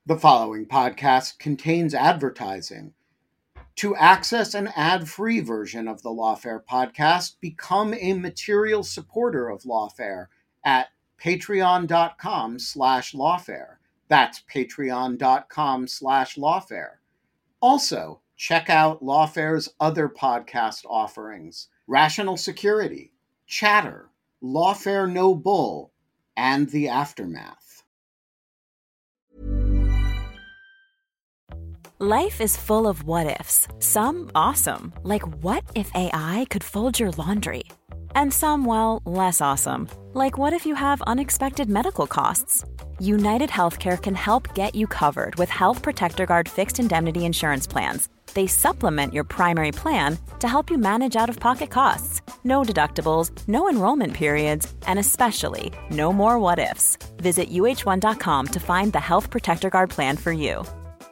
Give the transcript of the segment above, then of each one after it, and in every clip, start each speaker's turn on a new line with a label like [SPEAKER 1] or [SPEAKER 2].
[SPEAKER 1] The following podcast contains advertising. To access an ad-free version of the Lawfare podcast, become a material supporter of Lawfare at patreon.com/lawfare. That's patreon.com/lawfare. Also, check out Lawfare's other podcast offerings: Rational Security, Chatter, Lawfare No Bull, and The Aftermath.
[SPEAKER 2] Life is full of what-ifs. Some awesome, like what if AI could fold your laundry? And some, well, less awesome, like what if you have unexpected medical costs? United Healthcare can help get you covered with Health Protector Guard fixed indemnity insurance plans. They supplement your primary plan to help you manage out-of-pocket costs. No deductibles, no enrollment periods, and especially no more what-ifs. Visit uh1.com to find the Health Protector Guard plan for you.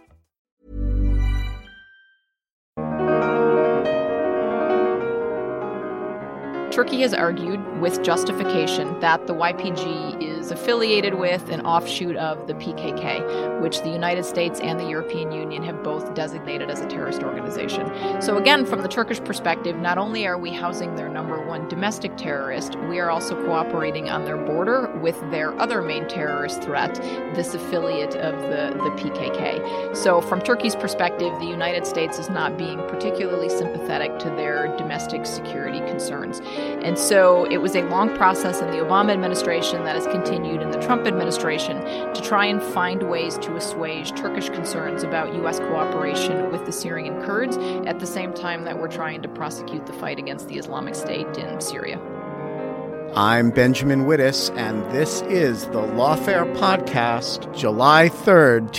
[SPEAKER 3] Turkey has argued, with justification, that the YPG is affiliated with an offshoot of the PKK, which the United States and the European Union have both designated as a terrorist organization. So again, from the Turkish perspective, not only are we housing their number one domestic terrorist, we are also cooperating on their border with their other main terrorist threat, this affiliate of the PKK. So from Turkey's perspective, the United States is not being particularly sympathetic to their domestic security concerns. And so it was a long process in the Obama administration that has continued in the Trump administration to try and find ways to assuage Turkish concerns about U.S. cooperation with the Syrian Kurds at the same time that we're trying to prosecute the fight against the Islamic State in Syria.
[SPEAKER 1] I'm Benjamin Wittes, and this is the Lawfare Podcast, July 3rd,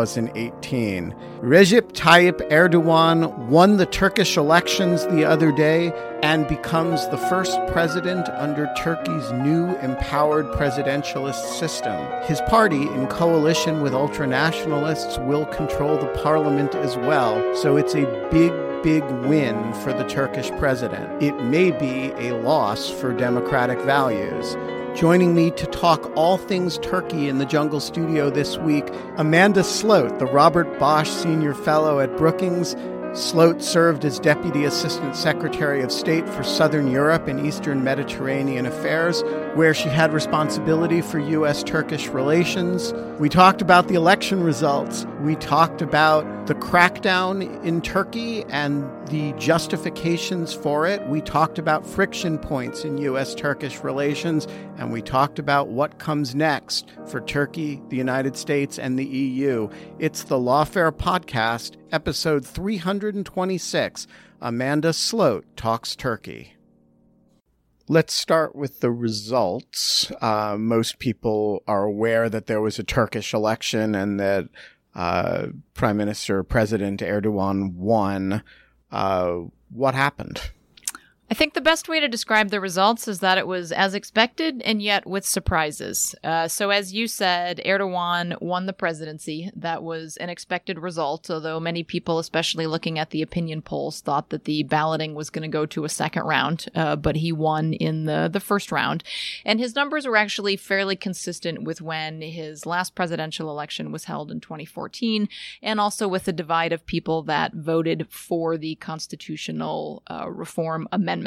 [SPEAKER 1] 2018. Recep Tayyip Erdogan won the Turkish elections the other day and becomes the first president under Turkey's new empowered presidentialist system. His party, in coalition with ultranationalists, will control the parliament as well, so it's a big win for the Turkish president. It may be a loss for democratic values. Joining me to talk all things Turkey in the Jungle Studio this week, Amanda Sloat, the Robert Bosch Senior Fellow at Brookings. Sloat served as Deputy Assistant Secretary of State for Southern Europe and Eastern Mediterranean Affairs, where she had responsibility for U.S.-Turkish relations. We talked about the election results. We talked about the crackdown in Turkey and the justifications for it. We talked about friction points in U.S.-Turkish relations, and we talked about what comes next for Turkey, the United States, and the EU. It's the Lawfare Podcast, episode 326. Amanda Sloat Talks Turkey. Let's start with the results. Most people are aware that there was a Turkish election and that Prime Minister President Erdogan won. What happened?
[SPEAKER 3] I think the best way to describe the results is that it was as expected and yet with surprises. So as you said, Erdogan won the presidency. That was an expected result, although many people, especially looking at the opinion polls, thought that the balloting was going to go to a second round, but he won in the first round. And his numbers were actually fairly consistent with when his last presidential election was held in 2014, and also with the divide of people that voted for the constitutional reform amendments.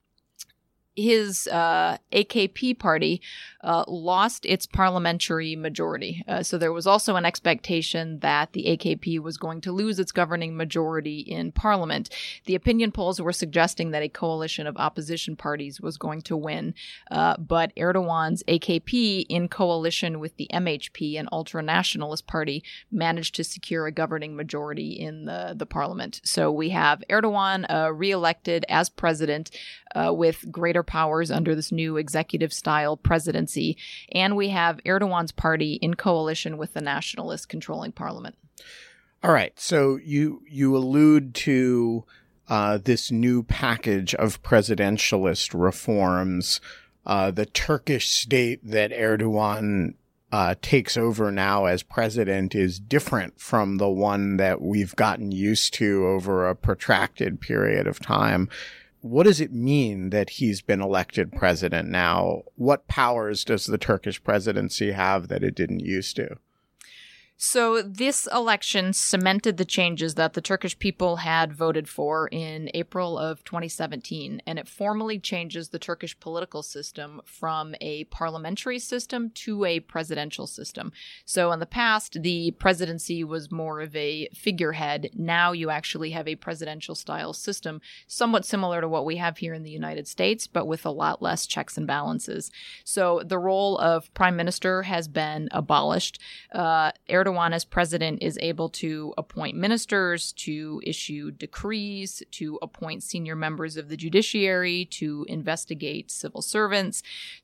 [SPEAKER 3] His AKP party lost its parliamentary majority. So there was also an expectation that the AKP was going to lose its governing majority in parliament. The opinion polls were suggesting that a coalition of opposition parties was going to win. But Erdogan's AKP, in coalition with the MHP, an ultra-nationalist party, managed to secure a governing majority in the parliament. So we have Erdogan re-elected as president with greater powers under this new executive-style presidency, and we have Erdogan's party in coalition with the nationalists controlling parliament.
[SPEAKER 1] All right, so you allude to this new package of presidentialist reforms. The Turkish state that Erdogan takes over now as president is different from the one that we've gotten used to over a protracted period of time. What does it mean that he's been elected president now? What powers does the Turkish presidency have that it didn't used to?
[SPEAKER 3] So this election cemented the changes that the Turkish people had voted for in April of 2017, and it formally changes the Turkish political system from a parliamentary system to a presidential system. So in the past, the presidency was more of a figurehead. Now you actually have a presidential-style system, somewhat similar to what we have here in the United States, but with a lot less checks and balances. So the role of prime minister has been abolished. Erdogan, as president, is able to appoint ministers, to issue decrees, to appoint senior members of the judiciary, to investigate civil servants.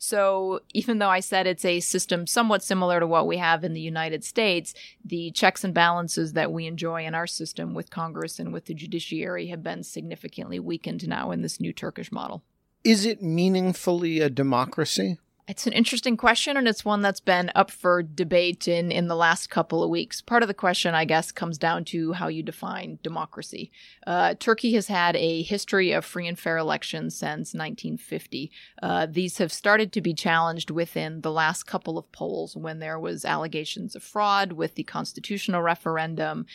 [SPEAKER 3] So even though I said it's a system somewhat similar to what we have in the United States, the checks and balances that we enjoy in our system with Congress and with the judiciary have been significantly weakened now in this new Turkish model.
[SPEAKER 1] Is it meaningfully a democracy?
[SPEAKER 3] It's an interesting question, and it's one that's been up for debate in the last couple of weeks. Part of the question, I guess, comes down to how you define democracy. Turkey has had a history of free and fair elections since 1950. These have started to be challenged within the last couple of polls when there was allegations of fraud with the constitutional referendum.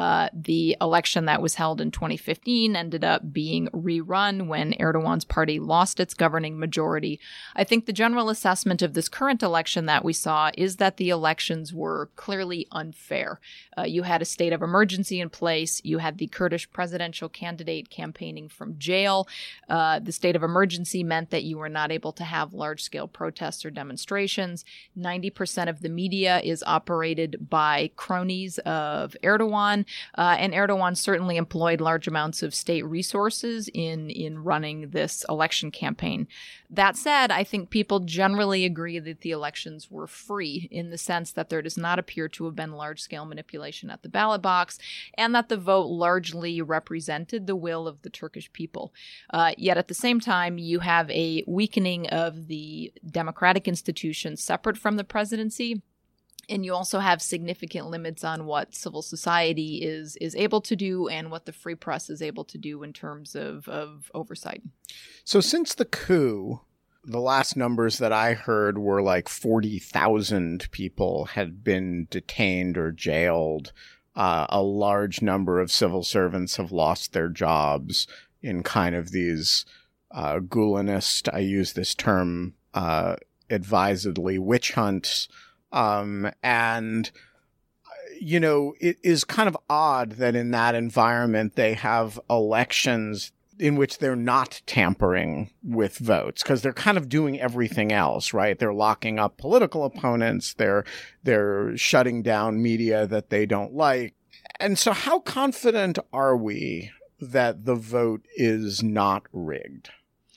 [SPEAKER 3] The election that was held in 2015 ended up being rerun when Erdogan's party lost its governing majority. I think the general assessment of this current election that we saw is that the elections were clearly unfair. You had a state of emergency in place. You had the Kurdish presidential candidate campaigning from jail. The state of emergency meant that you were not able to have large-scale protests or demonstrations. 90% of the media is operated by cronies of Erdogan, and Erdogan certainly employed large amounts of state resources in running this election campaign. That said, I think people generally agree that the elections were free in the sense that there does not appear to have been large-scale manipulation at the ballot box, and that the vote largely represented the will of the Turkish people. Yet at the same time, you have a weakening of the democratic institutions separate from the presidency. And you also have significant limits on what civil society is able to do and what the free press is able to do in terms of oversight.
[SPEAKER 1] So since the coup, the last numbers that I heard were like 40,000 people had been detained or jailed. A large number of civil servants have lost their jobs in kind of these Gulenist, I use this term advisedly, witch hunts. And, you know, it is kind of odd that in that environment they have elections in which they're not tampering with votes because they're kind of doing everything else, right? They're locking up political opponents. They're shutting down media that they don't like. And so how confident are we that the vote is not rigged?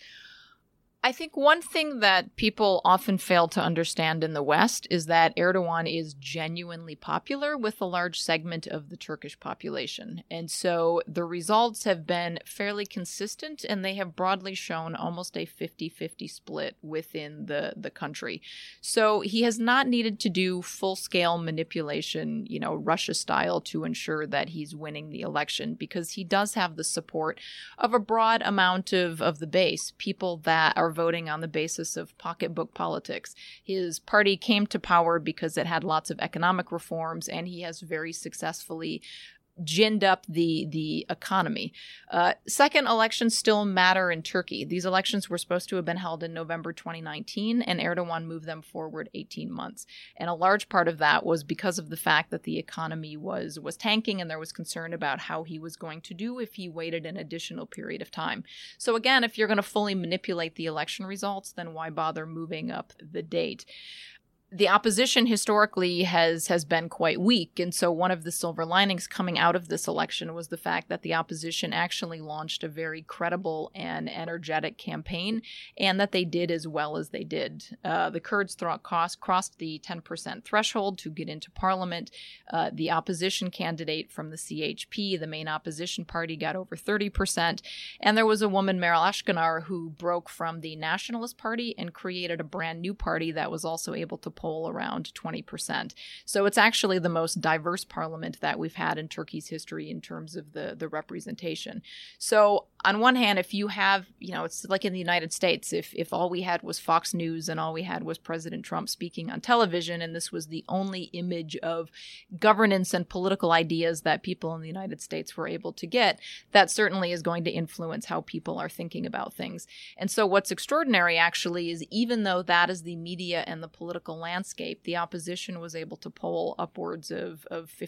[SPEAKER 3] I think one thing that people often fail to understand in the West is that Erdogan is genuinely popular with a large segment of the Turkish population. And so the results have been fairly consistent, and they have broadly shown almost a 50-50 split within the country. So he has not needed to do full-scale manipulation, you know, Russia style, to ensure that he's winning the election, because he does have the support of a broad amount of the base, people that are voting on the basis of pocketbook politics. His party came to power because it had lots of economic reforms, and he has very successfully ginned up the economy. Second, elections still matter in Turkey. These elections were supposed to have been held in November 2019, and Erdogan moved them forward 18 months. And a large part of that was because of the fact that the economy was tanking, and there was concern about how he was going to do if he waited an additional period of time. So again, if you're going to fully manipulate the election results, then why bother moving up the date? The opposition historically has been quite weak, and so one of the silver linings coming out of this election was the fact that the opposition actually launched a very credible and energetic campaign, and that they did as well as they did. The Kurds crossed the 10% threshold to get into parliament. The opposition candidate from the CHP, the main opposition party, got over 30%, and there was a woman, Meral Akşener, who broke from the Nationalist Party and created a brand new party that was also able to poll around 20%. So it's actually the most diverse parliament that we've had in Turkey's history in terms of the representation. So on one hand, if you have, it's like in the United States, if all we had was Fox News and all we had was President Trump speaking on television, and this was the only image of governance and political ideas that people in the United States were able to get, that certainly is going to influence how people are thinking about things. And so what's extraordinary, actually, is even though that is the media and the political landscape, the opposition was able to poll upwards of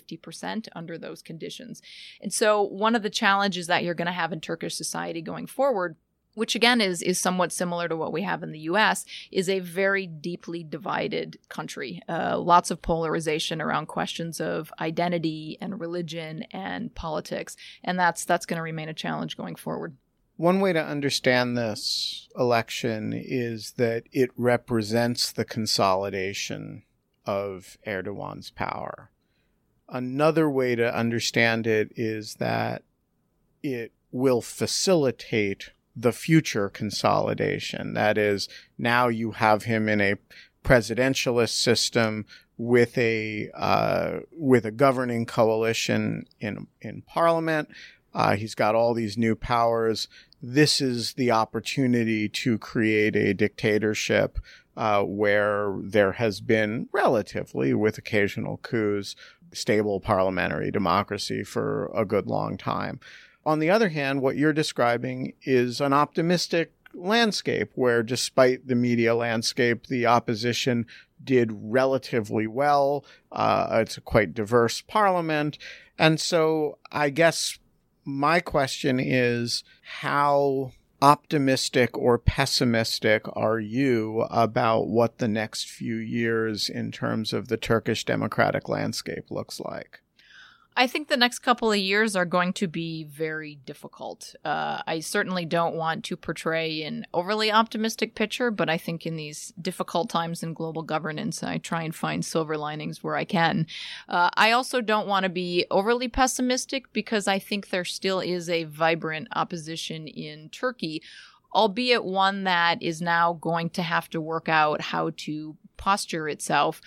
[SPEAKER 3] 50% under those conditions. And so one of the challenges that you're going to have in Turkish society going forward, which again is somewhat similar to what we have in the U.S., is a very deeply divided country. Lots of polarization around questions of identity and religion and politics, and that's going to remain a challenge going forward.
[SPEAKER 1] One way to understand this election is that it represents the consolidation of Erdogan's power. Another way to understand it is that it will facilitate the future consolidation. That is, now you have him in a presidentialist system with a governing coalition in parliament. He's got all these new powers. This is the opportunity to create a dictatorship where there has been relatively, with occasional coups, stable parliamentary democracy for a good long time. On the other hand, what you're describing is an optimistic landscape where, despite the media landscape, the opposition did relatively well. It's a quite diverse parliament. And so I guess my question is, how optimistic or pessimistic are you about what the next few years in terms of the Turkish democratic landscape looks like?
[SPEAKER 3] I think the next couple of years are going to be very difficult. I certainly don't want to portray an overly optimistic picture, but I think in these difficult times in global governance, I try and find silver linings where I can. I also don't want to be overly pessimistic because I think there still is a vibrant opposition in Turkey, albeit one that is now going to have to work out how to posture itself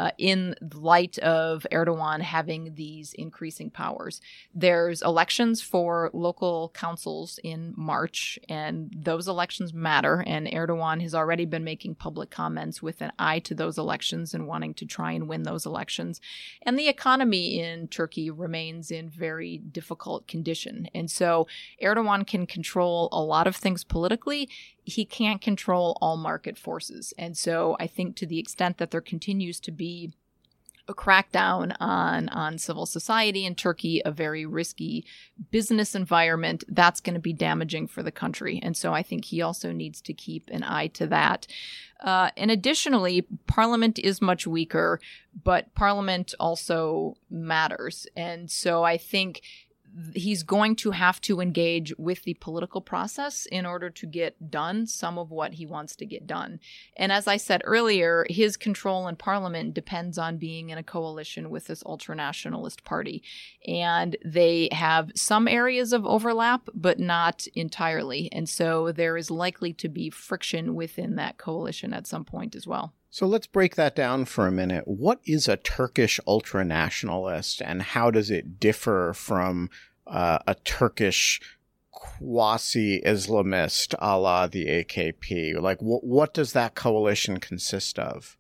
[SPEAKER 3] in light of Erdogan having these increasing powers. There's elections for local councils in March, and those elections matter. And Erdogan has already been making public comments with an eye to those elections and wanting to try and win those elections. And the economy in Turkey remains in very difficult condition. And so Erdogan can control a lot of things politically. He can't control all market forces. And so I think to the extent that there continues to be a crackdown on civil society in Turkey, a very risky business environment, that's going to be damaging for the country. And so I think he also needs to keep an eye to that. And additionally, Parliament is much weaker, but Parliament also matters. And so I think he's going to have to engage with the political process in order to get done some of what he wants to get done. And as I said earlier, his control in parliament depends on being in a coalition with this ultranationalist party. And they have some areas of overlap, but not entirely. And so there is likely to be friction within that coalition at some point as well.
[SPEAKER 1] So let's break that down for a minute. What is a Turkish ultranationalist, and how does it differ from a Turkish quasi-Islamist a la the AKP? Like, what does that coalition consist of?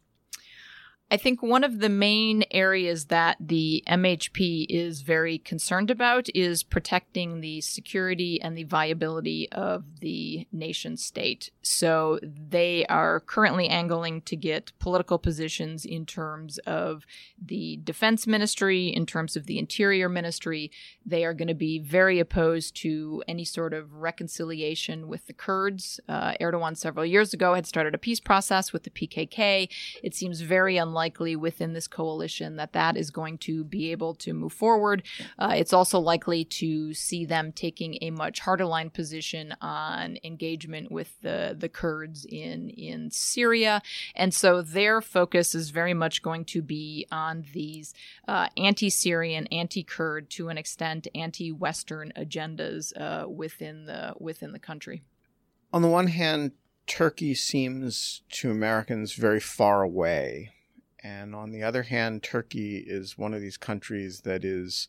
[SPEAKER 3] I think one of the main areas that the MHP is very concerned about is protecting the security and the viability of the nation state. So they are currently angling to get political positions in terms of the defense ministry, in terms of the interior ministry. They are going to be very opposed to any sort of reconciliation with the Kurds. Erdogan several years ago had started a peace process with the PKK. It seems very unlikely within this coalition that is going to be able to move forward. It's also likely to see them taking a much harder line position on engagement with the Kurds in Syria. And so their focus is very much going to be on these anti-Syrian, anti-Kurd, to an extent, anti-Western agendas within the country.
[SPEAKER 1] On the one hand, Turkey seems to Americans very far away. And on the other hand, Turkey is one of these countries that is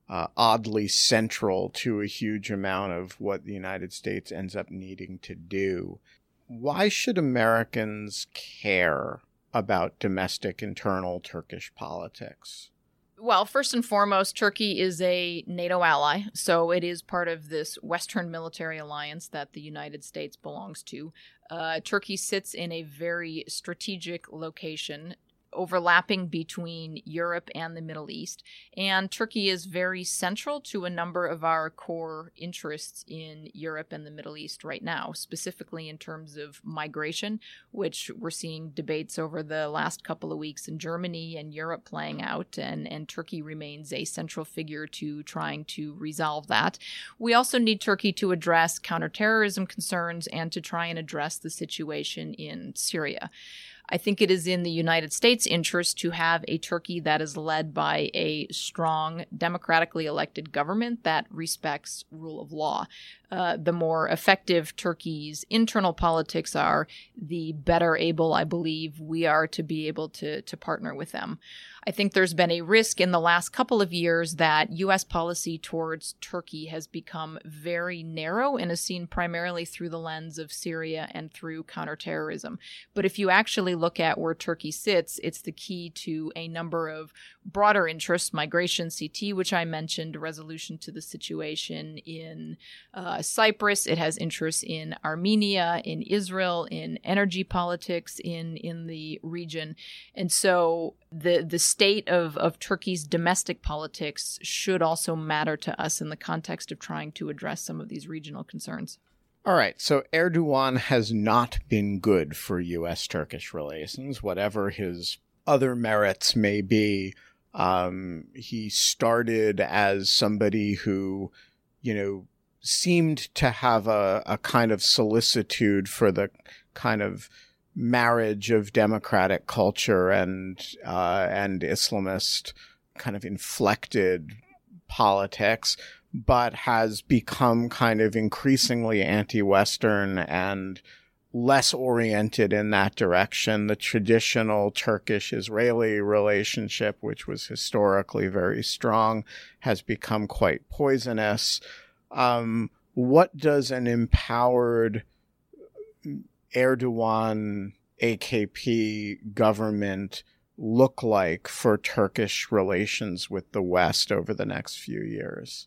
[SPEAKER 1] oddly central to a huge amount of what the United States ends up needing to do. Why should Americans care about domestic internal Turkish politics?
[SPEAKER 3] Well, first and foremost, Turkey is a NATO ally, so it is part of this Western military alliance that the United States belongs to. Turkey sits in a very strategic location, overlapping between Europe and the Middle East. And Turkey is very central to a number of our core interests in Europe and the Middle East right now, specifically in terms of migration, which we're seeing debates over the last couple of weeks in Germany and Europe playing out, and Turkey remains a central figure to trying to resolve that. We also need Turkey to address counterterrorism concerns and to try and address the situation in Syria. I think it is in the United States' interest to have a Turkey that is led by a strong, democratically elected government that respects rule of law. The more effective Turkey's internal politics are, the better able, I believe, we are to be able to partner with them. I think there's been a risk in the last couple of years that U.S. policy towards Turkey has become very narrow and is seen primarily through the lens of Syria and through counterterrorism. But if you actually look at where Turkey sits, it's the key to a number of broader interests: migration, CT, which I mentioned, resolution to the situation in Cyprus. It has interests in Armenia, in Israel, in energy politics in the region. And so the state of Turkey's domestic politics should also matter to us in the context of trying to address some of these regional concerns.
[SPEAKER 1] All right, so Erdogan has not been good for U.S.-Turkish relations, whatever his other merits may be. He started as somebody who, seemed to have a kind of solicitude for the kind of marriage of democratic culture and Islamist kind of inflected politics, but has become kind of increasingly anti-Western and less oriented in that direction. The traditional Turkish-Israeli relationship, which was historically very strong, has become quite poisonous. What does an empowered Erdogan AKP government look like for Turkish relations with the West over the next few years?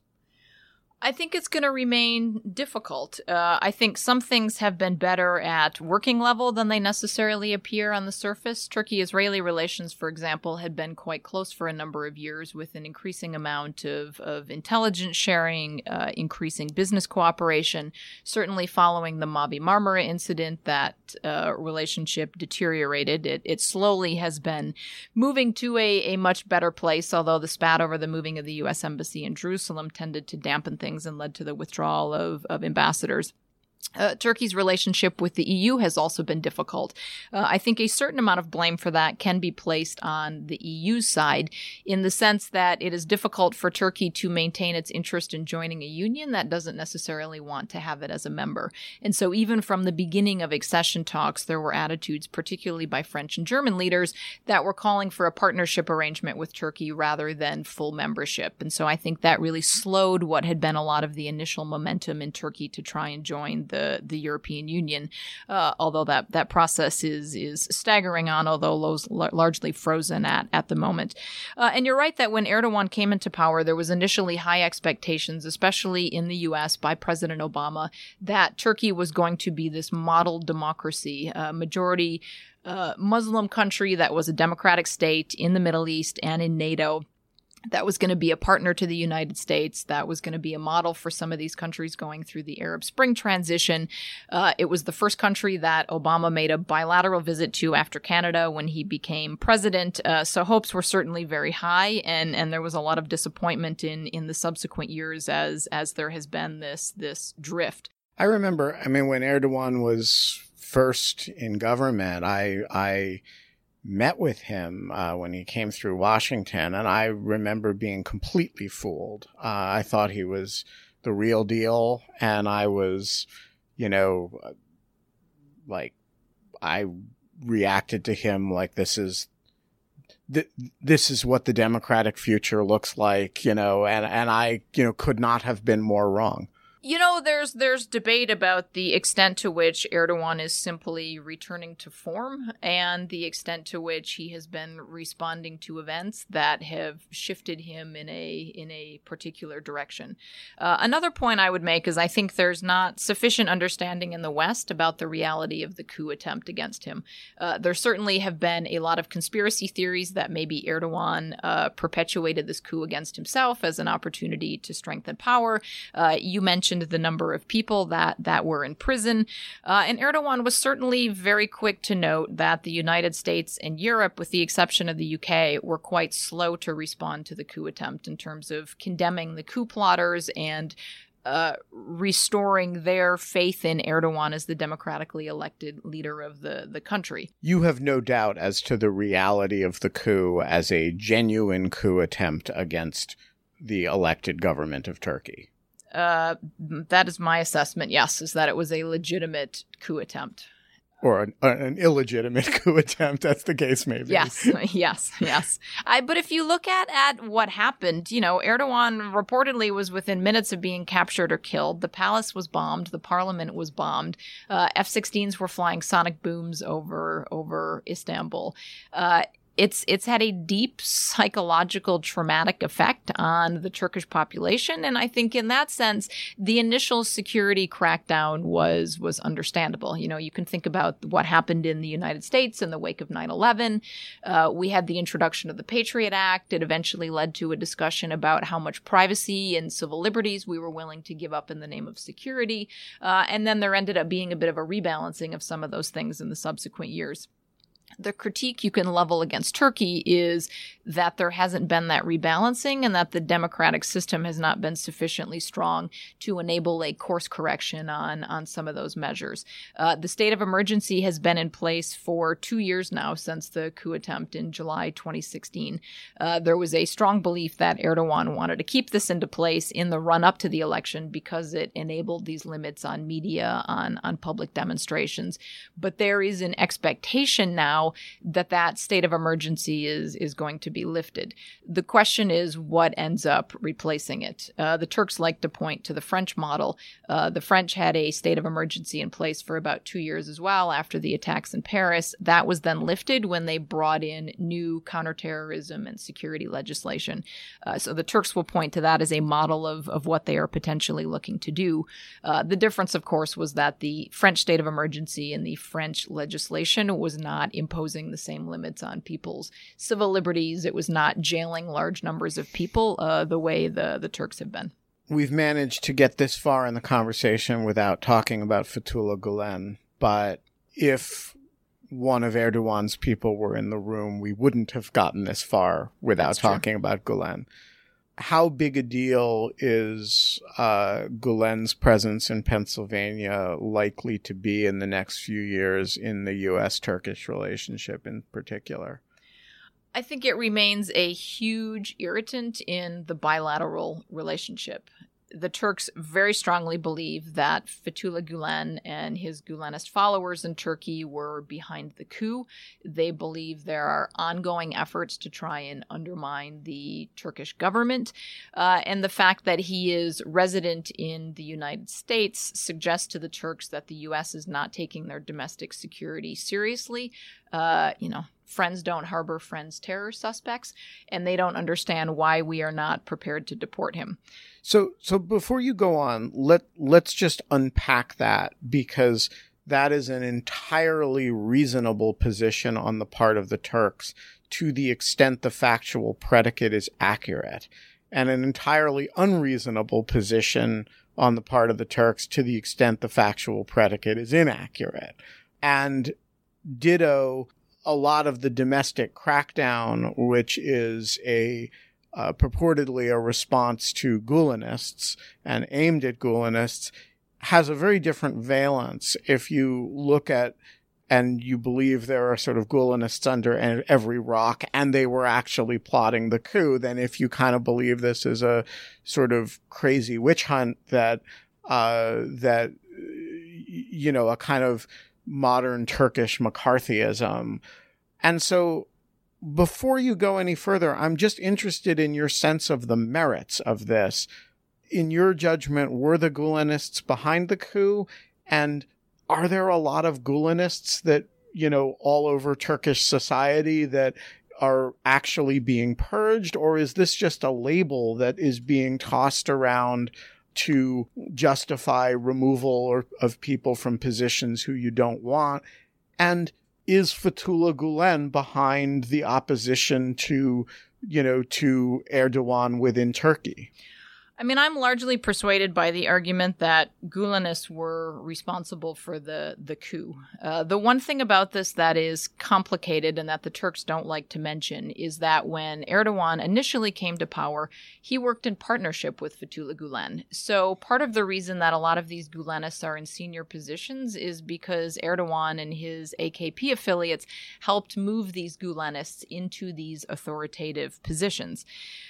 [SPEAKER 3] I think it's going to remain difficult. I think some things have been better at working level than they necessarily appear on the surface. Turkey-Israeli relations, for example, had been quite close for a number of years, with an increasing amount of intelligence sharing, increasing business cooperation. Certainly following the Mavi Marmara incident, that relationship deteriorated. It slowly has been moving to a much better place, although the spat over the moving of the U.S. Embassy in Jerusalem tended to dampen things and led to the withdrawal of ambassadors. Turkey's relationship with the EU has also been difficult. I think a certain amount of blame for that can be placed on the EU side, in the sense that it is difficult for Turkey to maintain its interest in joining a union that doesn't necessarily want to have it as a member. And so even from the beginning of accession talks, there were attitudes, particularly by French and German leaders, that were calling for a partnership arrangement with Turkey rather than full membership. And so I think that really slowed what had been a lot of the initial momentum in Turkey to try and join the European Union, although that process is staggering on, although largely frozen at the moment. And you're right that when Erdogan came into power, there was initially high expectations, especially in the U.S. by President Obama, that Turkey was going to be this model democracy, majority Muslim country that was a democratic state in the Middle East and in NATO, that was going to be a partner to the United States, that was going to be a model for some of these countries going through the Arab Spring transition. It was the first country that Obama made a bilateral visit to after Canada when he became president. So hopes were certainly very high, and there was a lot of disappointment in the subsequent years as there has been this drift.
[SPEAKER 1] I remember, when Erdogan was first in government, I met with him when he came through Washington, and I remember being completely fooled. I thought he was the real deal, and I was, I reacted to him like this is this is what the democratic future looks like, and I, could not have been more wrong.
[SPEAKER 3] There's debate about the extent to which Erdogan is simply returning to form and the extent to which he has been responding to events that have shifted him in a particular direction. Another point I would make is I think there's not sufficient understanding in the West about the reality of the coup attempt against him. There certainly have been a lot of conspiracy theories that maybe Erdogan perpetuated this coup against himself as an opportunity to strengthen power. You mentioned the number of people that were in prison. And Erdogan was certainly very quick to note that the United States and Europe, with the exception of the UK, were quite slow to respond to the coup attempt in terms of condemning the coup plotters and restoring their faith in Erdogan as the democratically elected leader of the country.
[SPEAKER 1] You have no doubt as to the reality of the coup as a genuine coup attempt against the elected government of Turkey.
[SPEAKER 3] That is my assessment, yes, is that it was a legitimate coup attempt.
[SPEAKER 1] Or an illegitimate coup attempt, as the case may be.
[SPEAKER 3] Yes. But if you look at what happened, Erdogan reportedly was within minutes of being captured or killed. The palace was bombed. The parliament was bombed. F-16s were flying sonic booms over Istanbul. It's had a deep psychological traumatic effect on the Turkish population. And I think in that sense, the initial security crackdown was understandable. You can think about what happened in the United States in the wake of 9/11. We had the introduction of the Patriot Act. It eventually led to a discussion about how much privacy and civil liberties we were willing to give up in the name of security. And then there ended up being a bit of a rebalancing of some of those things in the subsequent years. The critique you can level against Turkey is that there hasn't been that rebalancing and that the democratic system has not been sufficiently strong to enable a course correction on some of those measures. The state of emergency has been in place for 2 years now since the coup attempt in July 2016. There was a strong belief that Erdogan wanted to keep this into place in the run-up to the election because it enabled these limits on media, on public demonstrations. But there is an expectation now that state of emergency is going to be lifted. The question is what ends up replacing it. The Turks like to point to the French model. The French had a state of emergency in place for about 2 years as well after the attacks in Paris. That was then lifted when they brought in new counterterrorism and security legislation. So the Turks will point to that as a model of what they are potentially looking to do. The difference, of course, was that the French state of emergency and the French legislation was not imposing the same limits on people's civil liberties. It was not jailing large numbers of people the way the Turks have been.
[SPEAKER 1] We've managed to get this far in the conversation without talking about Fethullah Gulen, but if one of Erdogan's people were in the room, we wouldn't have gotten this far without talking about Gulen. How big a deal is Gulen's presence in Pennsylvania likely to be in the next few years in the U.S.-Turkish relationship in particular?
[SPEAKER 3] I think it remains a huge irritant in the bilateral relationship. The Turks very strongly believe that Fethullah Gulen and his Gulenist followers in Turkey were behind the coup. They believe there are ongoing efforts to try and undermine the Turkish government. And the fact that he is resident in the United States suggests to the Turks that the U.S. is not taking their domestic security seriously. Friends don't harbor friends terror suspects, and they don't understand why we are not prepared to deport him.
[SPEAKER 1] So before you go on, let's just unpack that, because that is an entirely reasonable position on the part of the Turks to the extent the factual predicate is accurate, and an entirely unreasonable position on the part of the Turks to the extent the factual predicate is inaccurate. And ditto, a lot of the domestic crackdown, which is purportedly a response to Gulenists and aimed at Gulenists, has a very different valence if you look at and you believe there are sort of Gulenists under every rock and they were actually plotting the coup, than if you kind of believe this is a sort of crazy witch hunt that a kind of modern Turkish McCarthyism. And so before you go any further, I'm just interested in your sense of the merits of this. In your judgment, were the Gulenists behind the coup? And are there a lot of Gulenists that, all over Turkish society that are actually being purged? Or is this just a label that is being tossed around to justify removal of people from positions who you don't want? And is Fethullah Gulen behind the opposition to Erdogan within Turkey?
[SPEAKER 3] I mean, I'm largely persuaded by the argument that Gulenists were responsible for the coup. The one thing about this that is complicated and that the Turks don't like to mention is that when Erdogan initially came to power, he worked in partnership with Fethullah Gulen. So part of the reason that a lot of these Gulenists are in senior positions is because Erdogan and his AKP affiliates helped move these Gulenists into these authoritative positions.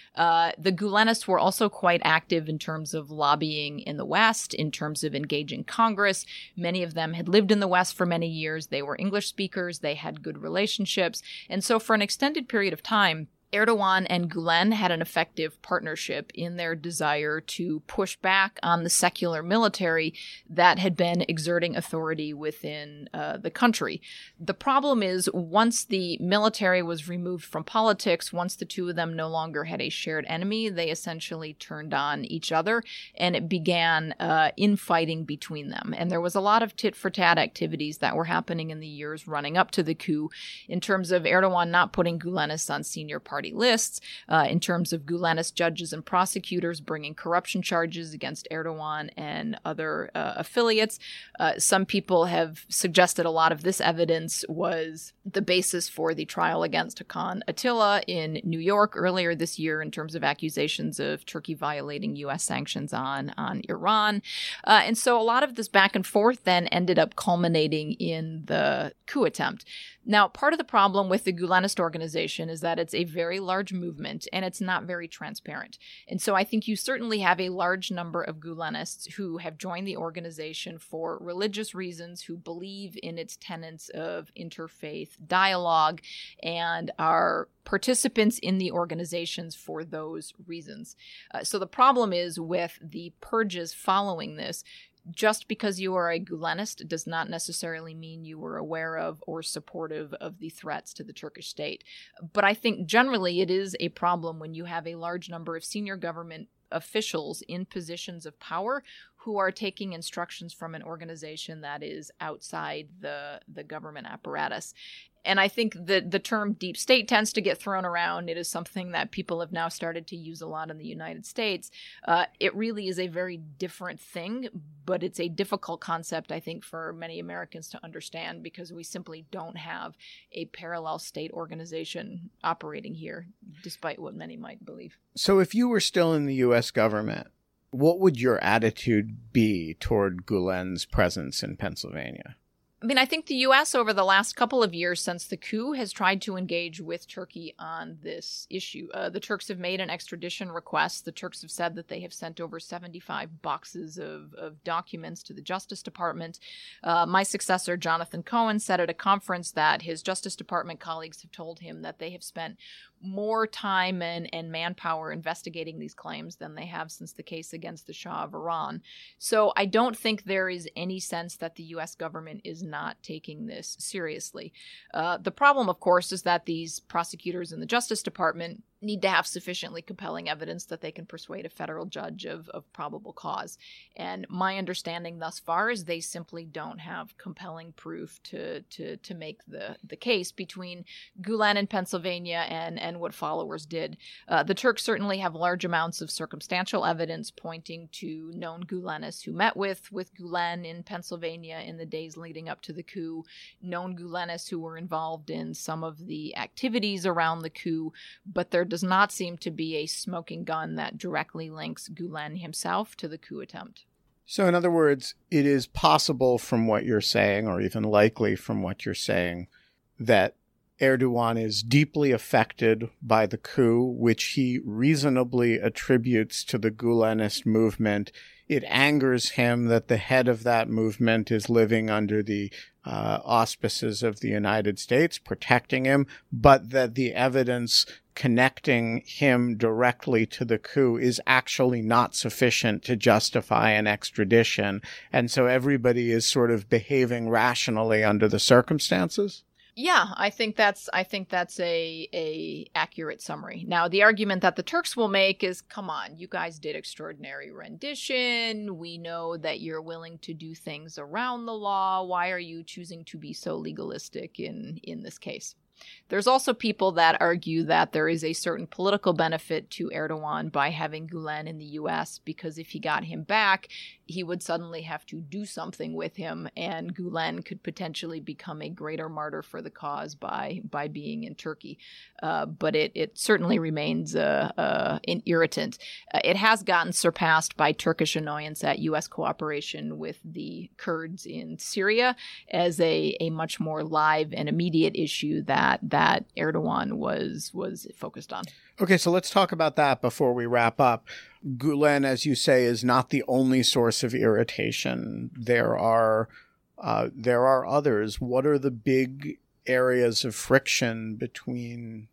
[SPEAKER 3] The Gulenists were also quite active in terms of lobbying in the West, in terms of engaging Congress. Many of them had lived in the West for many years. They were English speakers. They had good relationships. And so for an extended period of time, Erdogan and Gulen had an effective partnership in their desire to push back on the secular military that had been exerting authority within the country. The problem is, once the military was removed from politics, once the two of them no longer had a shared enemy, they essentially turned on each other, and it began infighting between them. And there was a lot of tit-for-tat activities that were happening in the years running up to the coup, in terms of Erdogan not putting Gulenists on senior party lists, in terms of Gulenist judges and prosecutors bringing corruption charges against Erdogan and other affiliates. Some people have suggested a lot of this evidence was the basis for the trial against Hakan Atilla in New York earlier this year in terms of accusations of Turkey violating U.S. sanctions on Iran. And so a lot of this back and forth then ended up culminating in the coup attempt. Now, part of the problem with the Gulenist organization is that it's a very large movement and it's not very transparent. And so I think you certainly have a large number of Gulenists who have joined the organization for religious reasons, who believe in its tenets of interfaith dialogue and are participants in the organizations for those reasons. So the problem is with the purges following this, just because you are a Gulenist does not necessarily mean you were aware of or supportive of the threats to the Turkish state. But I think generally it is a problem when you have a large number of senior government officials in positions of power who are taking instructions from an organization that is outside the government apparatus. And I think that the term deep state tends to get thrown around. It is something that people have now started to use a lot in the United States. It really is a very different thing, but it's a difficult concept, I think, for many Americans to understand because we simply don't have a parallel state organization operating here, despite what many might believe.
[SPEAKER 1] So if you were still in the U.S. government, what would your attitude be toward Gulen's presence in Pennsylvania?
[SPEAKER 3] I mean, I think the U.S. over the last couple of years since the coup has tried to engage with Turkey on this issue. The Turks have made an extradition request. The Turks have said that they have sent over 75 boxes of documents to the Justice Department. My successor, Jonathan Cohen, said at a conference that his Justice Department colleagues have told him that they have spent more time and manpower investigating these claims than they have since the case against the Shah of Iran. So I don't think there is any sense that the U.S. government is not taking this seriously. The problem, of course, is that these prosecutors in the Justice Department need to have sufficiently compelling evidence that they can persuade a federal judge of probable cause. And my understanding thus far is they simply don't have compelling proof to make the case between Gulen in Pennsylvania and what followers did. The Turks certainly have large amounts of circumstantial evidence pointing to known Gulenists who met with Gulen in Pennsylvania in the days leading up to the coup, known Gulenists who were involved in some of the activities around the coup, but there does not seem to be a smoking gun that directly links Gulen himself to the coup attempt.
[SPEAKER 1] So in other words, it is possible from what you're saying, or even likely from what you're saying, that Erdogan is deeply affected by the coup, which he reasonably attributes to the Gulenist movement. It angers him that the head of that movement is living under the auspices of the United States, protecting him, but that the evidence connecting him directly to the coup is actually not sufficient to justify an extradition. And so everybody is sort of behaving rationally under the circumstances.
[SPEAKER 3] Yeah, I think that's a accurate summary. Now, the argument that the Turks will make is, come on, you guys did extraordinary rendition. We know that you're willing to do things around the law. Why are you choosing to be so legalistic in this case? There's also people that argue that there is a certain political benefit to Erdogan by having Gülen in the U.S. because if he got him back, he would suddenly have to do something with him, and Gülen could potentially become a greater martyr for the cause by being in Turkey. But it certainly remains an irritant. It has gotten surpassed by Turkish annoyance at U.S. cooperation with the Kurds in Syria as a much more live and immediate issue that Erdogan was focused on.
[SPEAKER 1] Okay, so let's talk about that before we wrap up. Gülen, as you say, is not the only source of irritation. There are others. What are the big areas of friction between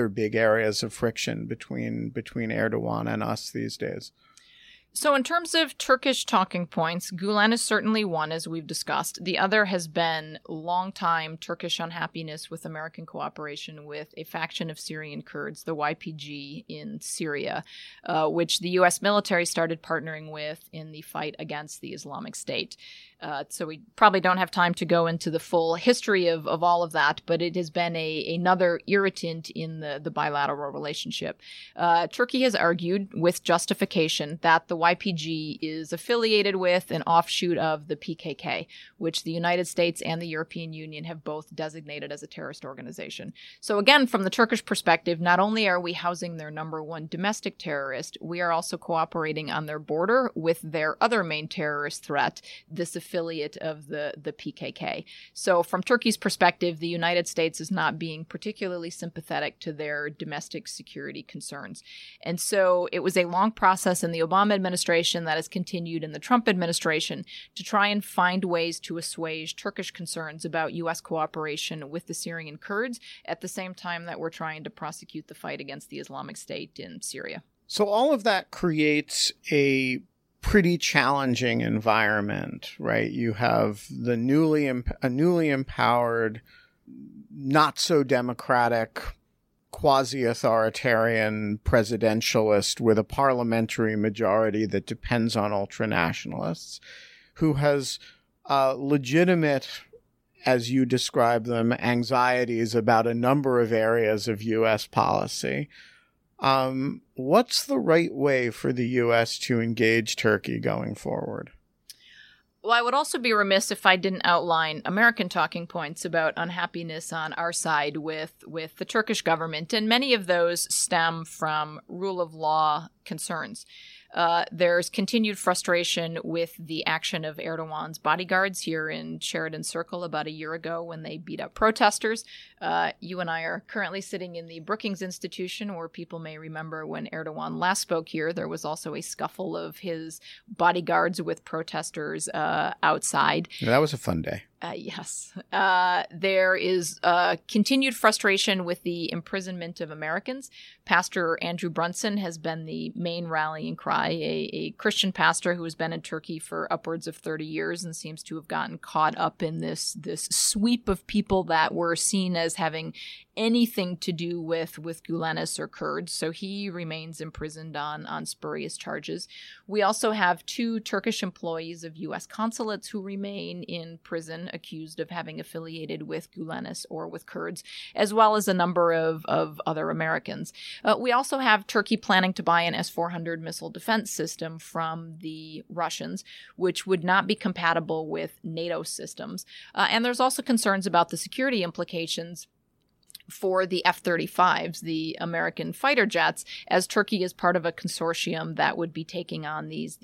[SPEAKER 1] Erdogan and us these days?
[SPEAKER 3] So in terms of Turkish talking points, Gülen is certainly one, as we've discussed. The other has been longtime Turkish unhappiness with American cooperation with a faction of Syrian Kurds, the YPG in Syria, which the U.S. military started partnering with in the fight against the Islamic State. So we probably don't have time to go into the full history of all of that, but it has been another irritant in the bilateral relationship. Turkey has argued with justification that the YPG is affiliated with an offshoot of the PKK, which the United States and the European Union have both designated as a terrorist organization. So again, from the Turkish perspective, not only are we housing their number one domestic terrorist, we are also cooperating on their border with their other main terrorist threat, this affiliate of the PKK. So from Turkey's perspective, the United States is not being particularly sympathetic to their domestic security concerns. And so it was a long process in the Obama administration that has continued in the Trump administration to try and find ways to assuage Turkish concerns about U.S. cooperation with the Syrian Kurds at the same time that we're trying to prosecute the fight against the Islamic State in Syria.
[SPEAKER 1] So all of that creates a pretty challenging environment, right? You have a newly empowered, not so democratic, quasi-authoritarian presidentialist with a parliamentary majority that depends on ultranationalists, who has legitimate, as you describe them, anxieties about a number of areas of U.S. policy. What's the right way for the U.S. to engage Turkey going forward?
[SPEAKER 3] Well, I would also be remiss if I didn't outline American talking points about unhappiness on our side with the Turkish government, and many of those stem from rule of law concerns. There's continued frustration with the action of Erdogan's bodyguards here in Sheridan Circle about a year ago when they beat up protesters. You and I are currently sitting in the Brookings Institution, where people may remember when Erdogan last spoke here, there was also a scuffle of his bodyguards with protesters outside.
[SPEAKER 1] Yeah, that was a fun day.
[SPEAKER 3] Yes. There is continued frustration with the imprisonment of Americans. Pastor Andrew Brunson has been the main rallying cry, a Christian pastor who has been in Turkey for upwards of 30 years and seems to have gotten caught up in this sweep of people that were seen as having anything to do with Gülenists or Kurds. So he remains imprisoned on spurious charges. We also have 2 Turkish employees of U.S. consulates who remain in prison accused of having affiliated with Gülenists or with Kurds, as well as a number of other Americans. We also have Turkey planning to buy an S-400 missile defense system from the Russians, which would not be compatible with NATO systems. And there's also concerns about the security implications for the F-35s, the American fighter jets, as Turkey is part of a consortium that would be taking on these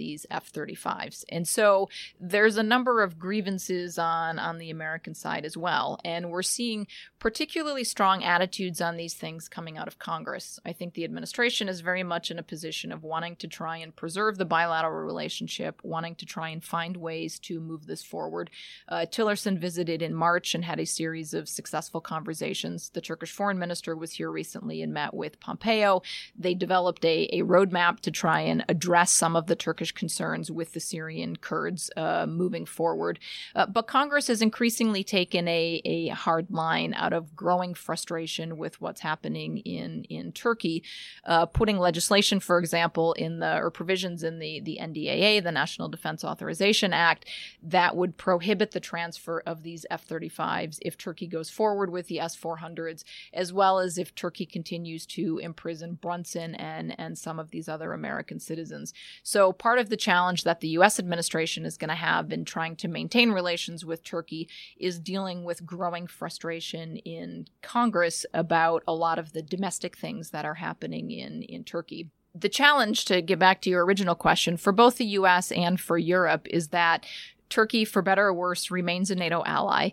[SPEAKER 3] F-35s. And so there's a number of grievances on the American side as well. And we're seeing particularly strong attitudes on these things coming out of Congress. I think the administration is very much in a position of wanting to try and preserve the bilateral relationship, wanting to try and find ways to move this forward. Tillerson visited in March and had a series of successful conversations. The Turkish foreign minister was here recently and met with Pompeo. They developed a roadmap to try and address some of the Turkish concerns with the Syrian Kurds moving forward. But Congress has increasingly taken a hard line out of growing frustration with what's happening in Turkey, putting legislation, for example, or provisions in the NDAA, the National Defense Authorization Act, that would prohibit the transfer of these F-35s if Turkey goes forward with the S-400s, as well as if Turkey continues to imprison Brunson and some of these other American citizens. So part of the challenge that the U.S. administration is going to have in trying to maintain relations with Turkey is dealing with growing frustration in Congress about a lot of the domestic things that are happening in Turkey. The challenge, to get back to your original question, for both the U.S. and for Europe is that Turkey, for better or worse, remains a NATO ally.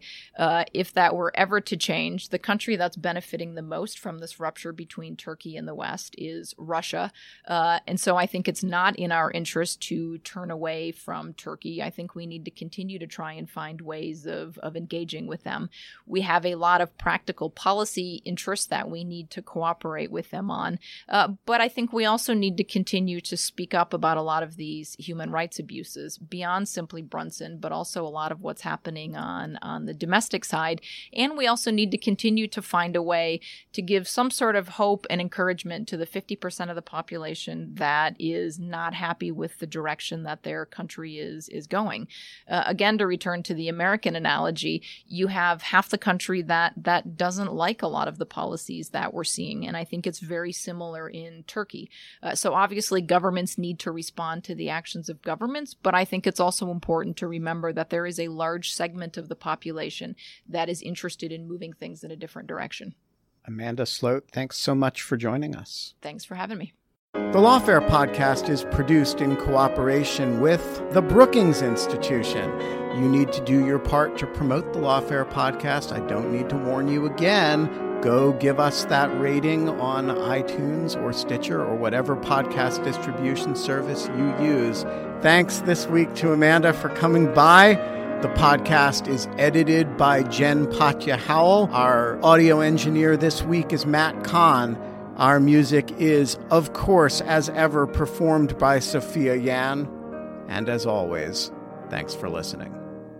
[SPEAKER 3] If that were ever to change, the country that's benefiting the most from this rupture between Turkey and the West is Russia. And so I think it's not in our interest to turn away from Turkey. I think we need to continue to try and find ways of engaging with them. We have a lot of practical policy interests that we need to cooperate with them on. But I think we also need to continue to speak up about a lot of these human rights abuses beyond simply Brunson, but also a lot of what's happening on the domestic side. And we also need to continue to find a way to give some sort of hope and encouragement to the 50% of the population that is not happy with the direction that their country is going. Again, to return to the American analogy, you have half the country that doesn't like a lot of the policies that we're seeing. And I think it's very similar in Turkey. So obviously governments need to respond to the actions of governments, but I think it's also important to remember that there is a large segment of the population that is interested in moving things in a different direction.
[SPEAKER 1] Amanda Sloat, thanks so much for joining us.
[SPEAKER 3] Thanks for having me.
[SPEAKER 1] The Lawfare podcast is produced in cooperation with the Brookings Institution. You need to do your part to promote the Lawfare podcast. I don't need to warn you again. Go give us that rating on iTunes or Stitcher or whatever podcast distribution service you use. Thanks this week to Amanda for coming by. The podcast is edited by Jen Patja Howell. Our audio engineer this week is Matt Kahn. Our music is, of course, as ever, performed by Sophia Yan. And as always, thanks for listening.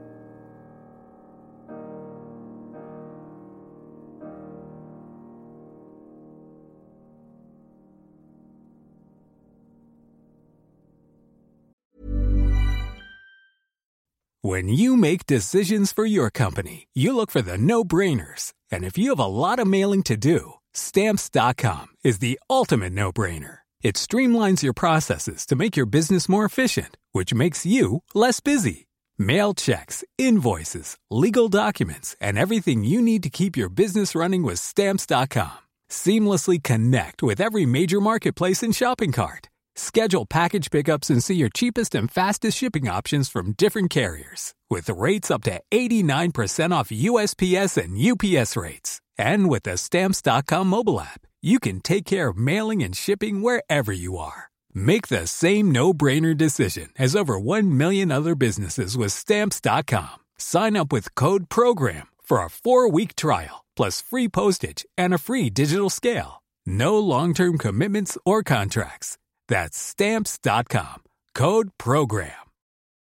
[SPEAKER 4] When you make decisions for your company, you look for the no-brainers. And if you have a lot of mailing to do, Stamps.com is the ultimate no-brainer. It streamlines your processes to make your business more efficient, which makes you less busy. Mail checks, invoices, legal documents, and everything you need to keep your business running with Stamps.com. Seamlessly connect with every major marketplace and shopping cart. Schedule package pickups and see your cheapest and fastest shipping options from different carriers, with rates up to 89% off USPS and UPS rates. And with the Stamps.com mobile app, you can take care of mailing and shipping wherever you are. Make the same no-brainer decision as over 1 million other businesses with Stamps.com. Sign up with code PROGRAM for a 4-week trial, plus free postage and a free digital scale. No long-term commitments or contracts. That's Stamps.com. Code PROGRAM.